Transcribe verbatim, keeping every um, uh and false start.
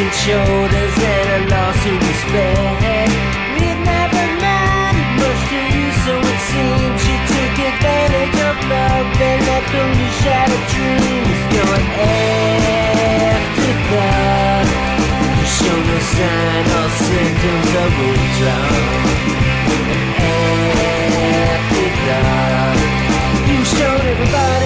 and shoulders and a loss of respect. We've never meant much to you, so it seems you took advantage of love and left only shattered dreams. You're an afterthought. You show no sign or symptoms of withdrawal. An afterthought. You showed everybody